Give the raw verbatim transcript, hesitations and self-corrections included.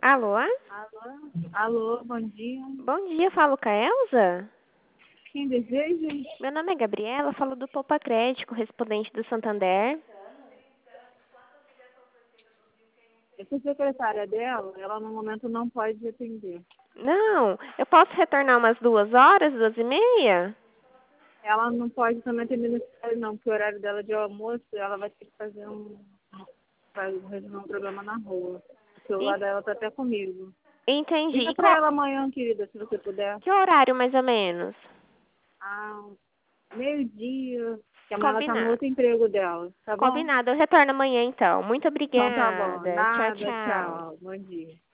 Alô? Alô? Alô, bom dia. Bom dia, falo com a Elza? Quem deseja? Meu nome é Gabriela, falo do Poupa Crédito, correspondente do Santander. Eu sou secretária dela, ela no momento não pode atender. Não, eu posso retornar umas duas horas, duas e meia? Ela não pode também atender nesse horário não, porque o horário dela de almoço, ela vai ter que fazer um, vai resolver um problema na rua. O celular En- dela tá até comigo. Entendi. Liga E pra qual, ela amanhã, querida, se você puder. que horário mais ou menos? Ah, meio-dia, que amanhã ela tá no Combinado. outro emprego dela, tá bom? Combinado, eu retorno amanhã então. Muito Então tá bom. obrigada. Tchau, Nada, tchau. tchau. Bom dia.